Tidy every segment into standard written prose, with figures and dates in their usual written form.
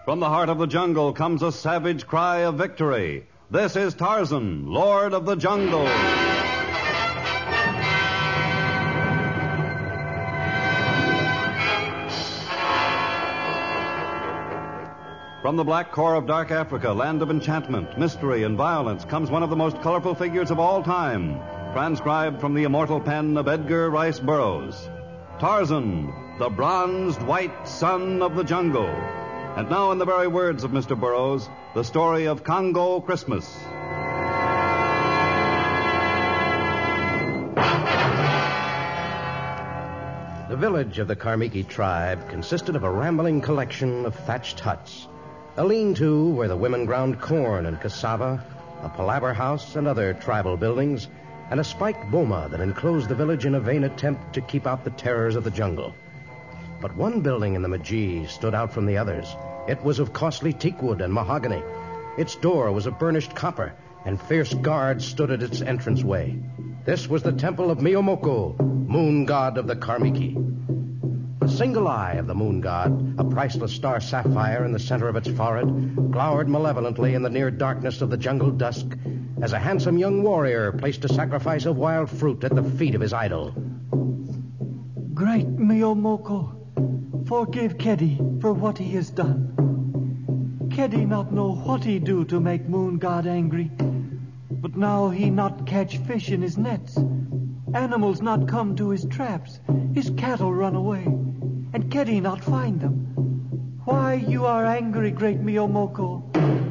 From the heart of the jungle comes a savage cry of victory. This is Tarzan, Lord of the Jungle. From the black core of dark Africa, land of enchantment, mystery, and violence, comes one of the most colorful figures of all time, transcribed from the immortal pen of Edgar Rice Burroughs. Tarzan, the bronzed white son of the jungle. And now, in the very words of Mr. Burroughs, the story of Congo Christmas. The village of the Karmiki tribe consisted of a rambling collection of thatched huts, a lean-to where the women ground corn and cassava, a palaver house and other tribal buildings, and a spiked boma that enclosed the village in a vain attempt to keep out the terrors of the jungle. But one building in the Majee stood out from the others. It was of costly teakwood and mahogany. Its door was of burnished copper, and fierce guards stood at its entranceway. This was the temple of Miyomoko, moon god of the Karmiki. The single eye of the moon god, a priceless star sapphire in the center of its forehead, glowered malevolently in the near darkness of the jungle dusk as a handsome young warrior placed a sacrifice of wild fruit at the feet of his idol. Great Miyomoko, forgive Kedi for what he has done. Kedi not know what he do to make moon god angry, but now he not catch fish in his nets. Animals not come to his traps. His cattle run away, and Kedi not find them. Why you are angry, great Miyomoko?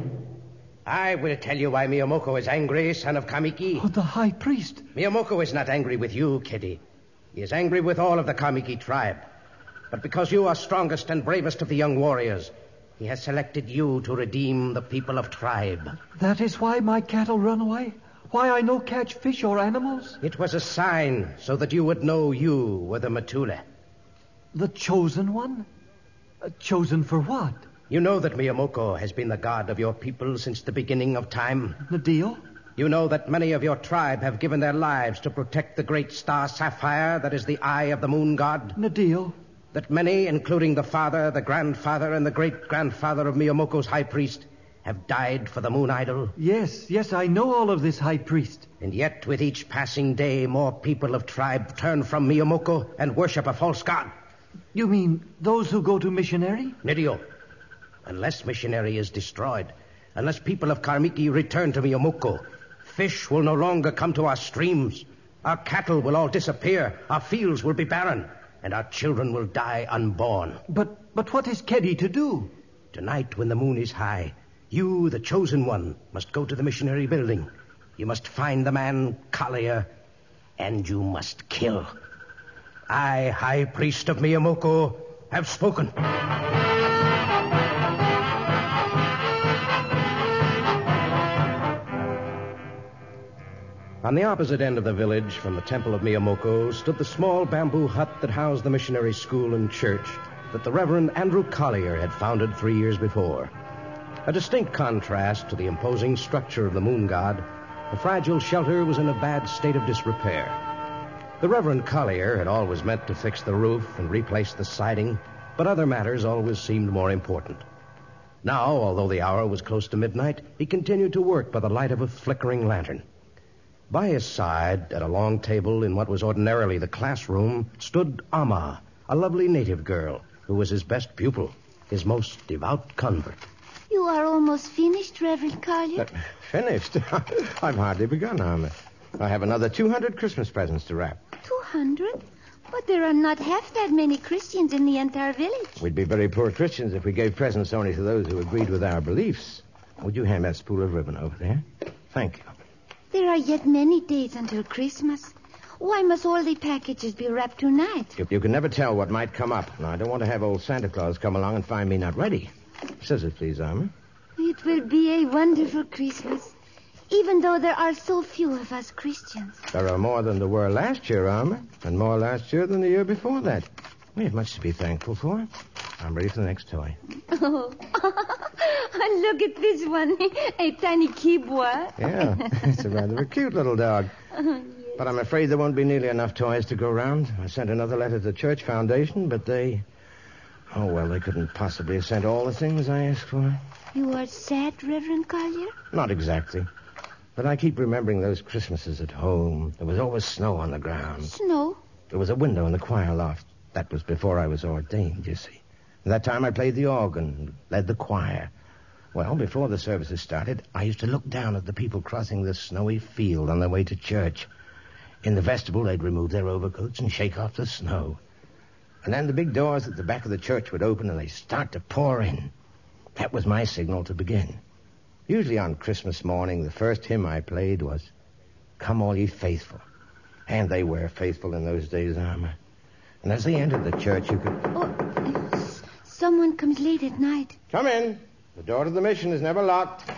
I will tell you why Miyomoko is angry, son of Kamiki. Oh, the high priest. Miyomoko is not angry with you, Kedi. He is angry with all of the Kamiki tribe. But because you are strongest and bravest of the young warriors, he has selected you to redeem the people of tribe. That is why my cattle run away? Why I no catch fish or animals? It was a sign so that you would know you were the Matule. The chosen one? Chosen for what? You know that Miyomoko has been the god of your people since the beginning of time. Nadio? You know that many of your tribe have given their lives to protect the great star sapphire that is the eye of the moon god. Nadio? That many, including the father, the grandfather, and the great-grandfather of Miyomoko's high priest, have died for the moon idol? Yes, I know all of this, high priest. And yet, with each passing day, more people of tribe turn from Miyomoko and worship a false god. You mean those who go to missionary? Nidio, unless missionary is destroyed, unless people of Karmiki return to Miyomoko, fish will no longer come to our streams. Our cattle will all disappear. Our fields will be barren. And our children will die unborn. But what is Kedi to do? Tonight, when the moon is high, you, the chosen one, must go to the missionary building. You must find the man Collier, and you must kill. I, high priest of Miyomoko, have spoken. On the opposite end of the village from the temple of Miyomoko stood the small bamboo hut that housed the missionary school and church that the Reverend Andrew Collier had founded 3 years before. A distinct contrast to the imposing structure of the moon god, the fragile shelter was in a bad state of disrepair. The Reverend Collier had always meant to fix the roof and replace the siding, but other matters always seemed more important. Now, although the hour was close to midnight, he continued to work by the light of a flickering lantern. By his side, at a long table in what was ordinarily the classroom, stood Amma, a lovely native girl who was his best pupil, his most devout convert. You are almost finished, Reverend Collier. Finished? I've hardly begun, Amma. I have another 200 Christmas presents to wrap. 200? But there are not half that many Christians in the entire village. We'd be very poor Christians if we gave presents only to those who agreed with our beliefs. Would you hand that spool of ribbon over there? Thank you. There are yet many days until Christmas. Why must all the packages be wrapped tonight? You can never tell what might come up. Now, I don't want to have old Santa Claus come along and find me not ready. Scissors, please, Alma. It will be a wonderful Christmas, even though there are so few of us Christians. There are more than there were last year, Alma, and more last year than the year before that. We have much to be thankful for. I'm ready for the next toy. Oh, look at this one. A tiny kibwa. Yeah, it's a rather cute little dog. Yes. But I'm afraid there won't be nearly enough toys to go round. I sent another letter to the Church Foundation, but they Oh, well, they couldn't possibly have sent all the things I asked for. You are sad, Reverend Collier? Not exactly. But I keep remembering those Christmases at home. There was always snow on the ground. Snow? There was a window in the choir loft. That was before I was ordained, you see. At that time, I played the organ, led the choir. Well, before the services started, I used to look down at the people crossing the snowy field on their way to church. In the vestibule, they'd remove their overcoats and shake off the snow. And then the big doors at the back of the church would open and they'd start to pour in. That was my signal to begin. Usually on Christmas morning, the first hymn I played was, "Come All Ye Faithful." And they were faithful in those days, Alma. And as they entered the church, you could... Oh, someone comes late at night. Come in. The door to the mission is never locked.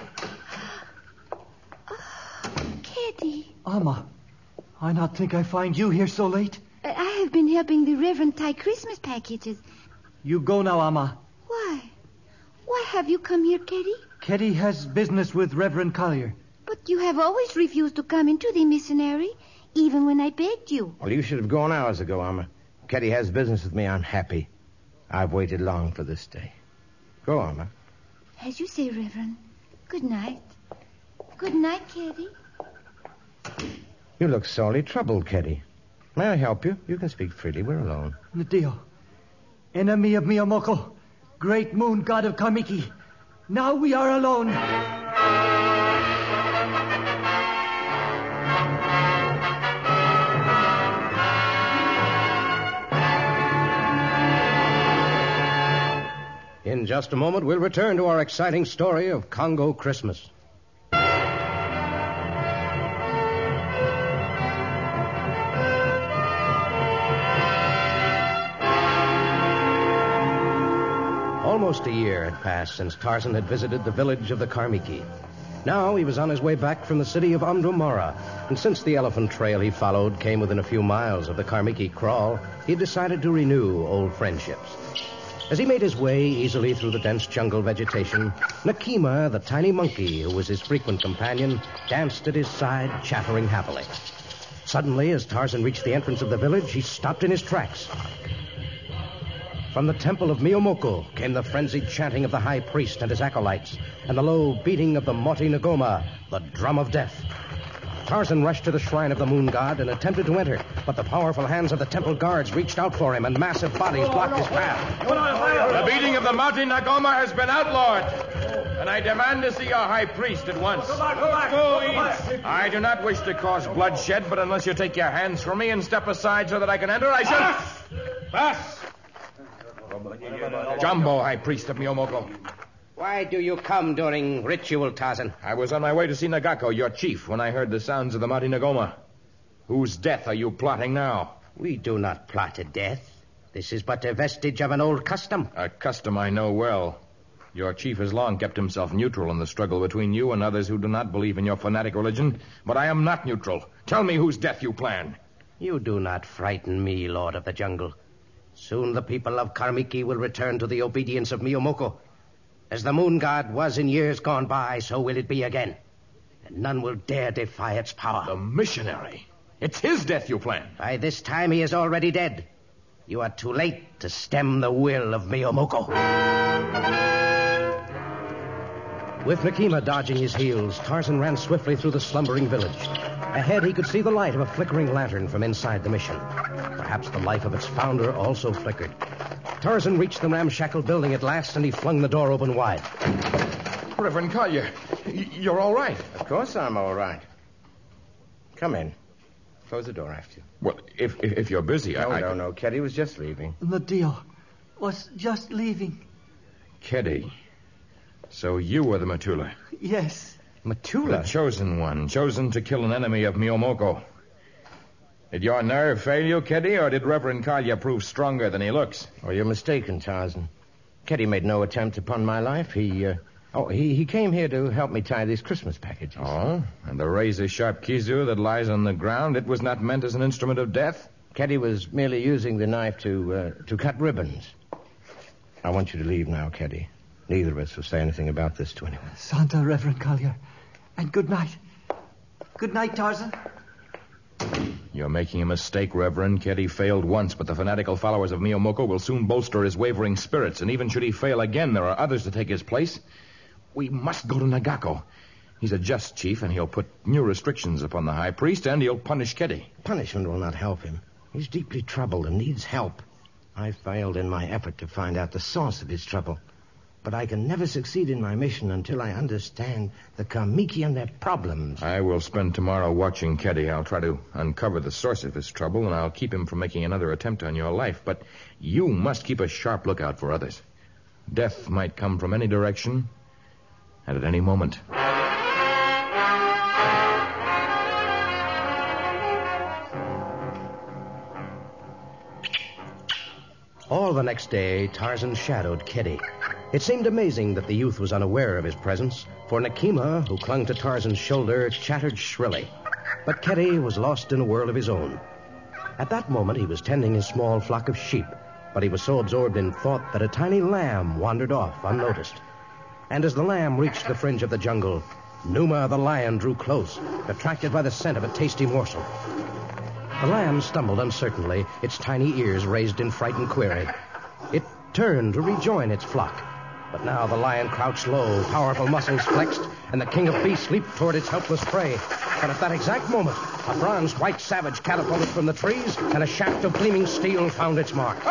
Keddy. Alma, I not think I find you here so late. I have been helping the Reverend tie Christmas packages. You go now, Alma. Why? Why have you come here, Keddy? Keddy has business with Reverend Collier. But you have always refused to come into the missionary, even when I begged you. Well, you should have gone hours ago, Alma. Keddy has business with me. I'm happy. I've waited long for this day. Go, Alma. As you say, Reverend. Good night. Good night, Keddy. You look sorely troubled, Keddy. May I help you? You can speak freely. We're alone. Nadio, enemy of Miyamoko, great moon god of Kamiki. Now we are alone. In just a moment, we'll return to our exciting story of Congo Christmas. Almost a year had passed since Tarzan had visited the village of the Karmiki. Now he was on his way back from the city of Amdumara, and since the elephant trail he followed came within a few miles of the Karmiki kraal, he decided to renew old friendships. As he made his way easily through the dense jungle vegetation, Nakima, the tiny monkey who was his frequent companion, danced at his side, chattering happily. Suddenly, as Tarzan reached the entrance of the village, he stopped in his tracks. From the temple of Miyomoko came the frenzied chanting of the high priest and his acolytes, and the low beating of the Moti Ngoma, the drum of death. Tarzan rushed to the shrine of the moon god and attempted to enter, but the powerful hands of the temple guards reached out for him, and massive bodies blocked his path. The beating of the Moti Ngoma has been outlawed, and I demand to see our high priest at once. Go back. I do not wish to cause bloodshed, but unless you take your hands from me and step aside so that I can enter, I shall... Pass! Jumbo, high priest of Miyomoko. Why do you come during ritual, Tarzan? I was on my way to see Nagako, your chief, when I heard the sounds of the Moti Ngoma. Whose death are you plotting now? We do not plot a death. This is but a vestige of an old custom. A custom I know well. Your chief has long kept himself neutral in the struggle between you and others who do not believe in your fanatic religion, but I am not neutral. Tell me whose death you plan. You do not frighten me, Lord of the Jungle. Soon the people of Karmiki will return to the obedience of Miyomoko. As the moon god was in years gone by, so will it be again. And none will dare defy its power. The missionary. It's his death you plan. By this time he is already dead. You are too late to stem the will of Miyomoko. With Nakima dodging his heels, Tarzan ran swiftly through the slumbering village. Ahead, he could see the light of a flickering lantern from inside the mission. Perhaps the life of its founder also flickered. Tarzan reached the ramshackle building at last, and he flung the door open wide. Reverend Collier, you're all right. Of course I'm all right. Come in. Close the door after you. Well, if you're busy, No. Keddy was just leaving. Nadio was just leaving. Keddy. So you were the Matula. Yes. Matula? The chosen one, chosen to kill an enemy of Miyomoko. Did your nerve fail you, Keddy, or did Reverend Collier prove stronger than he looks? Oh, you're mistaken, Tarzan. Keddy made no attempt upon my life. He came here to help me tie these Christmas packages. Oh? And the razor-sharp kizu that lies on the ground, it was not meant as an instrument of death? Keddy was merely using the knife to cut ribbons. I want you to leave now, Keddy. Neither of us will say anything about this to anyone. Santa, Reverend Collier. And good night. Good night, Tarzan. You're making a mistake, Reverend. Keddy failed once, but the fanatical followers of Miyomoko will soon bolster his wavering spirits, and even should he fail again, there are others to take his place. We must go to Nagako. He's a just chief, and he'll put new restrictions upon the high priest, and he'll punish Keddy. Punishment will not help him. He's deeply troubled and needs help. I failed in my effort to find out the source of his trouble. But I can never succeed in my mission until I understand the Kamiki and their problems. I will spend tomorrow watching Keddy. I'll try to uncover the source of his trouble, and I'll keep him from making another attempt on your life. But you must keep a sharp lookout for others. Death might come from any direction and at any moment. All the next day, Tarzan shadowed Keddy. It seemed amazing that the youth was unaware of his presence, for Nakima, who clung to Tarzan's shoulder, chattered shrilly. But Keddy was lost in a world of his own. At that moment, he was tending his small flock of sheep, but he was so absorbed in thought that a tiny lamb wandered off unnoticed. And as the lamb reached the fringe of the jungle, Numa the lion drew close, attracted by the scent of a tasty morsel. The lamb stumbled uncertainly, its tiny ears raised in frightened query. It turned to rejoin its flock. But now the lion crouched low, powerful muscles flexed, and the king of beasts leaped toward its helpless prey. But at that exact moment, a bronze white savage catapulted from the trees, and a shaft of gleaming steel found its mark.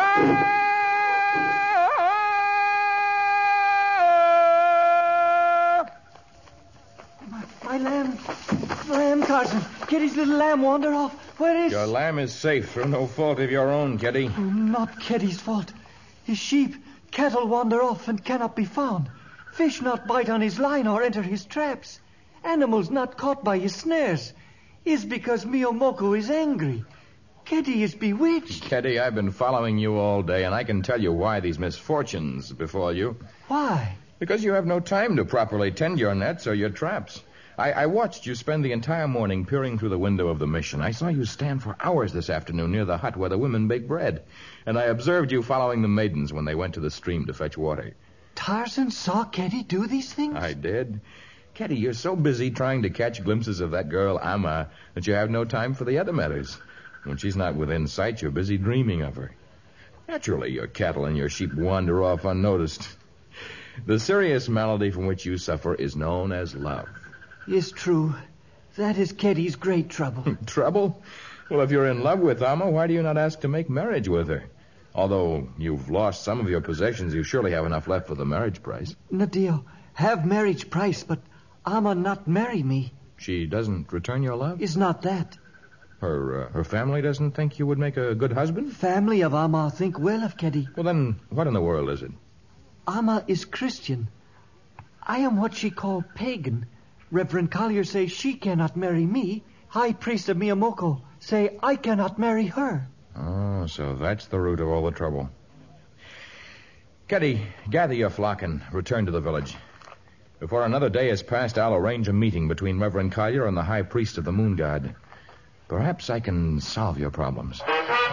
My lamb, Tarzan. Keddy's little lamb wandered off. Where is... Your lamb is safe through no fault of your own, Keddy. Oh, not Keddy's fault. His sheep, cattle wander off and cannot be found. Fish not bite on his line or enter his traps. Animals not caught by his snares. Is because Miyomoko is angry. Keddy is bewitched. Keddy, I've been following you all day, and I can tell you why these misfortunes befall you. Why? Because you have no time to properly tend your nets or your traps. I watched you spend the entire morning peering through the window of the mission. I saw you stand for hours this afternoon near the hut where the women bake bread. And I observed you following the maidens when they went to the stream to fetch water. Tarzan saw Keddy do these things? I did. Keddy, you're so busy trying to catch glimpses of that girl, Amma, that you have no time for the other matters. When she's not within sight, you're busy dreaming of her. Naturally, your cattle and your sheep wander off unnoticed. The serious malady from which you suffer is known as love. It's true. That is Keddy's great trouble. Trouble? Well, if you're in love with Amma, why do you not ask to make marriage with her? Although you've lost some of your possessions, you surely have enough left for the marriage price. Nadio, have marriage price, but Amma not marry me. She doesn't return your love? Is not that. Her family doesn't think you would make a good husband? Family of Amma think well of Keddy. Well, then, what in the world is it? Amma is Christian. I am what she call pagan. Reverend Collier say she cannot marry me. High priest of Miyomoko say I cannot marry her. Oh, so that's the root of all the trouble. Keddy, gather your flock and return to the village. Before another day has passed, I'll arrange a meeting between Reverend Collier and the high priest of the moon god. Perhaps I can solve your problems.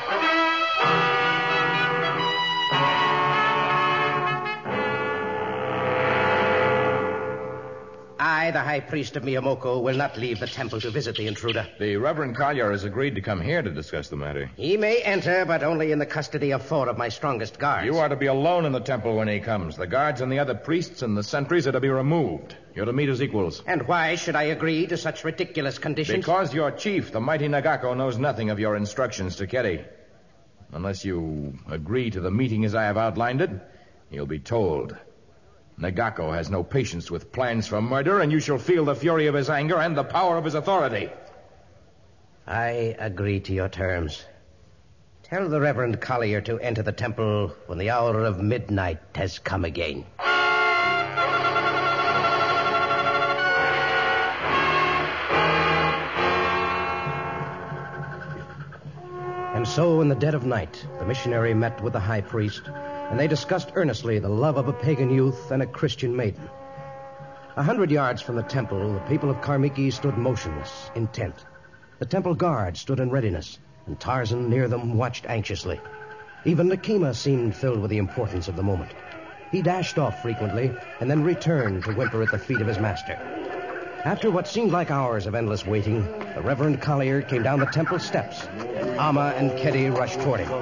I, the high priest of Miyomoko, will not leave the temple to visit the intruder. The Reverend Collier has agreed to come here to discuss the matter. He may enter, but only in the custody of 4 of my strongest guards. You are to be alone in the temple when he comes. The guards and the other priests and the sentries are to be removed. You're to meet as equals. And why should I agree to such ridiculous conditions? Because your chief, the mighty Nagako, knows nothing of your instructions to Keddy. Unless you agree to the meeting as I have outlined it, you'll be told. Nagako has no patience with plans for murder, and you shall feel the fury of his anger and the power of his authority. I agree to your terms. Tell the Reverend Collier to enter the temple when the hour of midnight has come again. And so, in the dead of night, the missionary met with the high priest, and they discussed earnestly the love of a pagan youth and a Christian maiden. 100 yards from the temple, the people of Karmiki stood motionless, intent. The temple guard stood in readiness, and Tarzan near them watched anxiously. Even Nakima seemed filled with the importance of the moment. He dashed off frequently, and then returned to whimper at the feet of his master. After what seemed like hours of endless waiting, the Reverend Collier came down the temple steps. Amma and Keddy rushed toward him.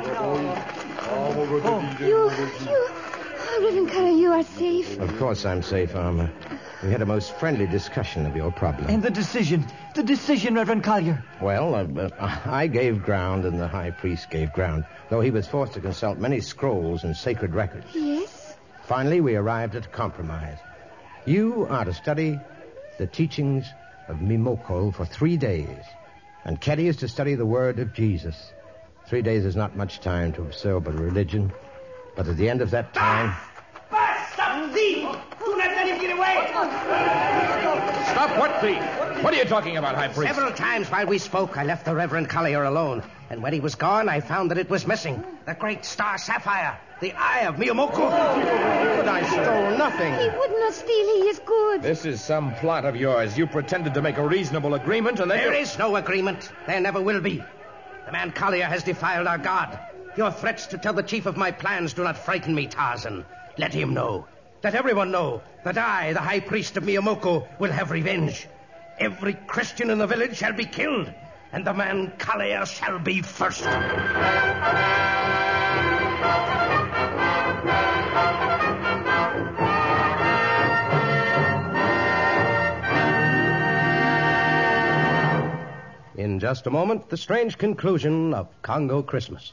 Reverend Collier, you are safe. Of course I'm safe, Amma. We had a most friendly discussion of your problem. And the decision, Reverend Collier. Well, I gave ground and the high priest gave ground, though he was forced to consult many scrolls and sacred records. Yes? Finally, we arrived at a compromise. You are to study the teachings of Mimoko for 3 days, and Keddy is to study the word of Jesus. 3 days is not much time to absorb a religion, but at the end of that time... Stop, thief! Do not let him get away! Stop what thief? What are you talking about, High Priest? Several times while we spoke, I left the Reverend Collier alone. And when he was gone, I found that it was missing. The great star sapphire. The eye of Miyamoko. But I stole nothing. He would not steal. He is good. This is some plot of yours. You pretended to make a reasonable agreement, and then... There is no agreement. There never will be. The man Collier has defiled our God. Your threats to tell the chief of my plans do not frighten me, Tarzan. Let him know. Let everyone know that I, the high priest of Miyamoko, will have revenge. Every Christian in the village shall be killed, and the man Collier shall be first. In just a moment, the strange conclusion of Congo Christmas.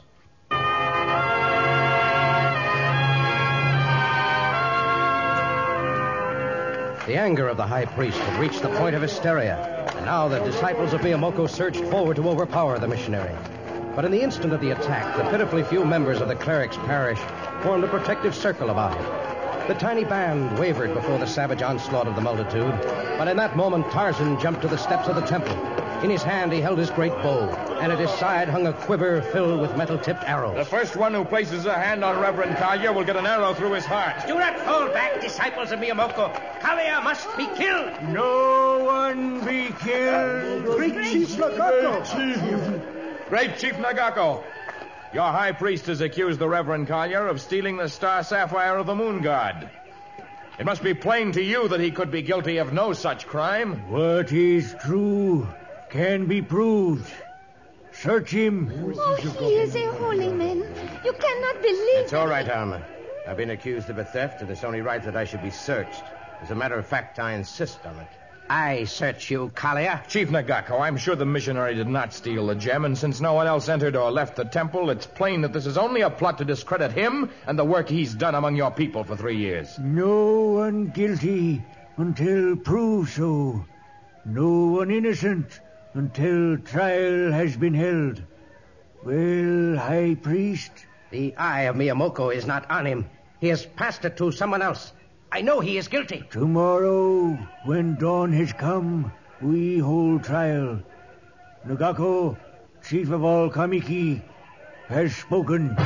The anger of the high priest had reached the point of hysteria, and now the disciples of Miyamoko surged forward to overpower the missionary. But in the instant of the attack, the pitifully few members of the cleric's parish formed a protective circle about him. The tiny band wavered before the savage onslaught of the multitude, but in that moment Tarzan jumped to the steps of the temple. In his hand he held his great bow, and at his side hung a quiver filled with metal-tipped arrows. The first one who places a hand on Reverend Collier will get an arrow through his heart. Do not fall back, disciples of Miyamoko. Collier must be killed. No one be killed. Great Chief Nagako! Great Chief Nagako, your high priest has accused the Reverend Collier of stealing the star sapphire of the moon god. It must be plain to you that he could be guilty of no such crime. What is true can be proved. Search him. Oh, he is a holy man. You cannot believe It's all right, Alma. I've been accused of a theft, and it's only right that I should be searched. As a matter of fact, I insist on it. I search you, Collier. Chief Nagako, I'm sure the missionary did not steal the gem, and since no one else entered or left the temple, it's plain that this is only a plot to discredit him and the work he's done among your people for 3 years. No one guilty until proved so. No one innocent until trial has been held. Well, High Priest? The eye of Miyamoko is not on him. He has passed it to someone else. I know he is guilty. Tomorrow, when dawn has come, we hold trial. Nagako, chief of all Kamiki, has spoken.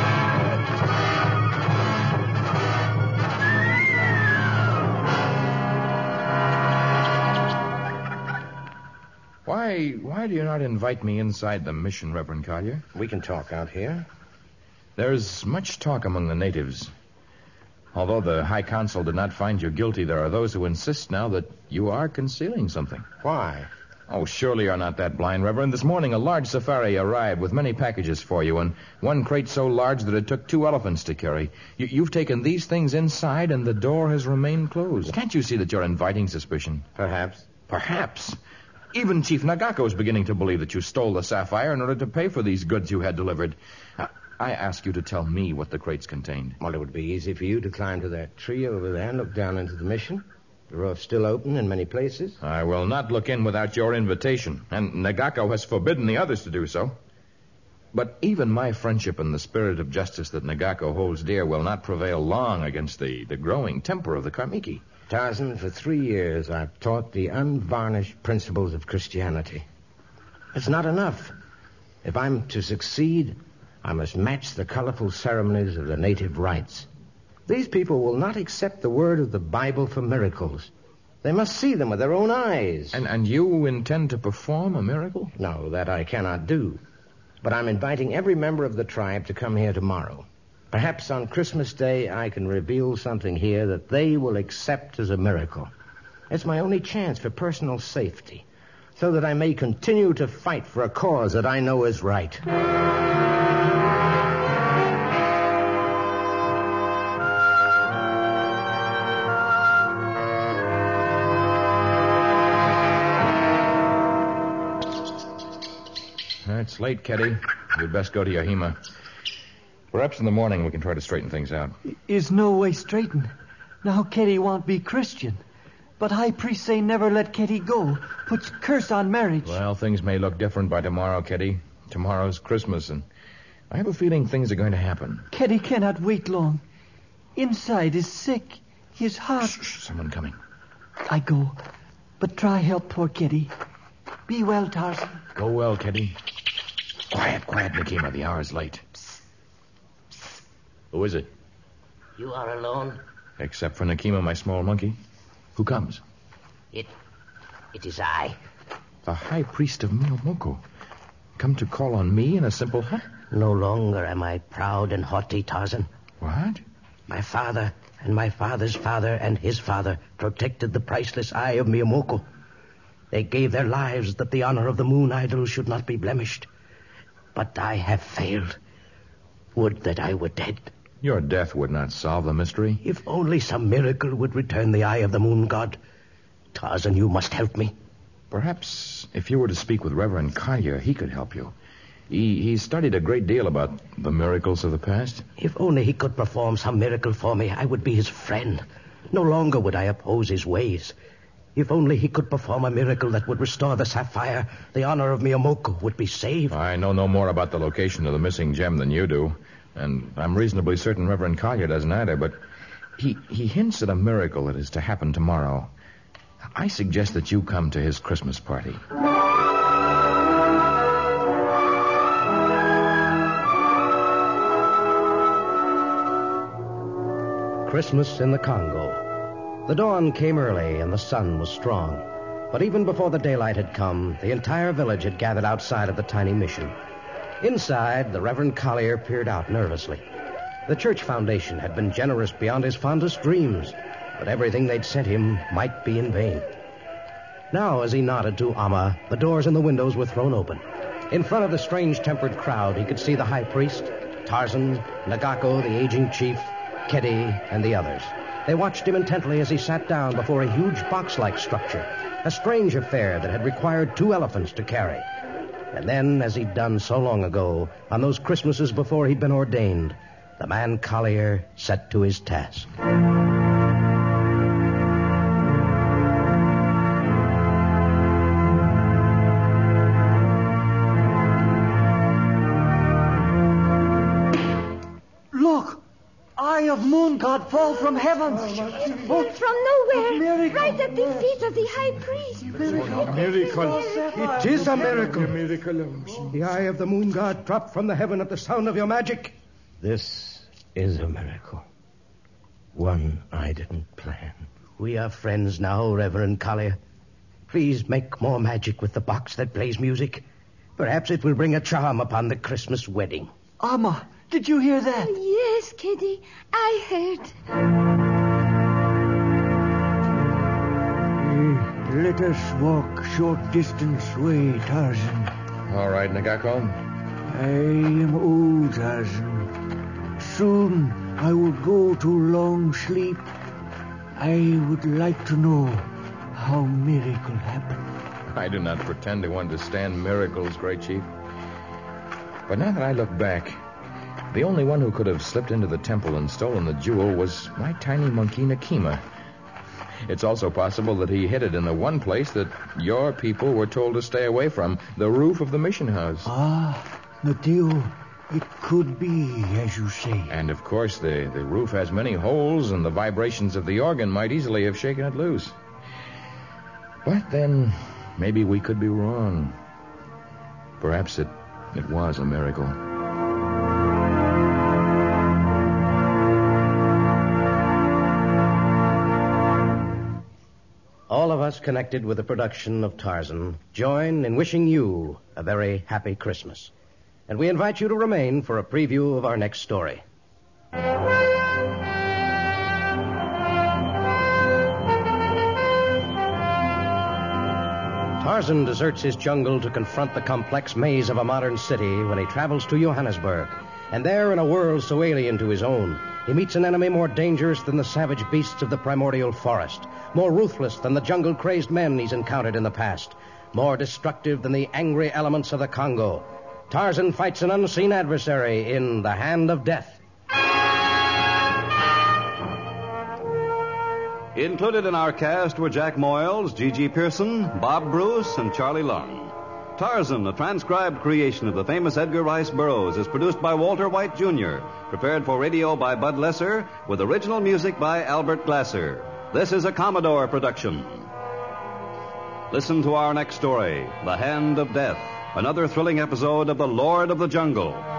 Why do you not invite me inside the mission, Reverend Collier? We can talk out here. There's much talk among the natives. Although the High Council did not find you guilty, there are those who insist now that you are concealing something. Why? Oh, surely you're not that blind, Reverend. This morning a large safari arrived with many packages for you, and one crate so large that it took 2 elephants to carry. You've taken these things inside, and the door has remained closed. Can't you see that you're inviting suspicion? Perhaps. Perhaps. Even Chief Nagako is beginning to believe that you stole the sapphire in order to pay for these goods you had delivered. I ask you to tell me what the crates contained. Well, it would be easy for you to climb to that tree over there and look down into the mission. The roof's still open in many places. I will not look in without your invitation, and Nagako has forbidden the others to do so. But even my friendship and the spirit of justice that Nagako holds dear will not prevail long against the growing temper of the Karmiki. Tarzan, for 3 years I've taught the unvarnished principles of Christianity. It's not enough. If I'm to succeed, I must match the colorful ceremonies of the native rites. These people will not accept the word of the Bible for miracles. They must see them with their own eyes. And you intend to perform a miracle? No, that I cannot do. But I'm inviting every member of the tribe to come here tomorrow. Perhaps on Christmas Day I can reveal something here that they will accept as a miracle. It's my only chance for personal safety, so that I may continue to fight for a cause that I know is right. It's late, Keddy. You'd best go to Yahima. Perhaps in the morning we can try to straighten things out. Is no way straightened. Now Keddy won't be Christian. But high priest say never let Keddy go. Puts curse on marriage. Well, things may look different by tomorrow, Keddy. Tomorrow's Christmas, and I have a feeling things are going to happen. Keddy cannot wait long. Inside is sick. His heart... Shh, someone coming. I go. But try help poor Keddy. Be well, Tarzan. Go well, Keddy. Quiet, Nakima. The hour's late. Who is it? You are alone? Except for Nakima, my small monkey. Who comes? It is I. The high priest of Miyomoko. Come to call on me in a simple hut? No longer am I proud and haughty, Tarzan. What? My father and my father's father and his father protected the priceless eye of Miyomoko. They gave their lives that the honor of the moon idol should not be blemished. But I have failed. Would that I were dead. Your death would not solve the mystery. If only some miracle would return the eye of the moon god. Tarzan, you must help me. Perhaps if you were to speak with Reverend Collier, he could help you. He studied a great deal about the miracles of the past. If only he could perform some miracle for me, I would be his friend. No longer would I oppose his ways. If only he could perform a miracle that would restore the sapphire, the honor of Miyomoko would be saved. I know no more about the location of the missing gem than you do, and I'm reasonably certain Reverend Collier doesn't either, but he hints at a miracle that is to happen tomorrow. I suggest that you come to his Christmas party. Christmas in the Congo. The dawn came early and the sun was strong. But even before the daylight had come, the entire village had gathered outside of the tiny mission. Inside, the Reverend Collier peered out nervously. The church foundation had been generous beyond his fondest dreams, but everything they'd sent him might be in vain. Now, as he nodded to Amma, the doors and the windows were thrown open. In front of the strange-tempered crowd, he could see the high priest, Tarzan, Nagako, the aging chief, Keddy, and the others. They watched him intently as he sat down before a huge box-like structure, a strange affair that had required 2 elephants to carry. And then, as he'd done so long ago, on those Christmases before he'd been ordained, the man Collier set to his task. Look! Eye of moon god fall from heaven. From nowhere. Right at the feet of the high priest. Miracle. It is a miracle. The eye of the moon god dropped from the heaven at the sound of your magic. This is a miracle. One I didn't plan. We are friends now, Reverend Collier. Please make more magic with the box that plays music. Perhaps it will bring a charm upon the Christmas wedding. Amma, did you hear that? Yes, Keddy. I heard. Let us walk short distance way, Tarzan. All right, Nagako. I am old, Tarzan. Soon I will go to long sleep. I would like to know how miracle happened. I do not pretend to understand miracles, Great Chief. But now that I look back, the only one who could have slipped into the temple and stolen the jewel was my tiny monkey, Nakima. It's also possible that he hid it in the one place that your people were told to stay away from, the roof of the mission house. Ah, Natio, it could be, as you say. And, of course, the roof has many holes, and the vibrations of the organ might easily have shaken it loose. But then, maybe we could be wrong. Perhaps it was a miracle. All of us connected with the production of Tarzan join in wishing you a very happy Christmas. And we invite you to remain for a preview of our next story. Tarzan deserts his jungle to confront the complex maze of a modern city when he travels to Johannesburg. And there, in a world so alien to his own, he meets an enemy more dangerous than the savage beasts of the primordial forest, more ruthless than the jungle-crazed men he's encountered in the past, more destructive than the angry elements of the Congo. Tarzan fights an unseen adversary in The Hand of Death. Included in our cast were Jack Moyles, G.G. Pearson, Bob Bruce, and Charlie Lung. Tarzan, a transcribed creation of the famous Edgar Rice Burroughs, is produced by Walter White, Jr., prepared for radio by Bud Lesser, with original music by Albert Glasser. This is a Commodore production. Listen to our next story, The Hand of Death, another thrilling episode of The Lord of the Jungle.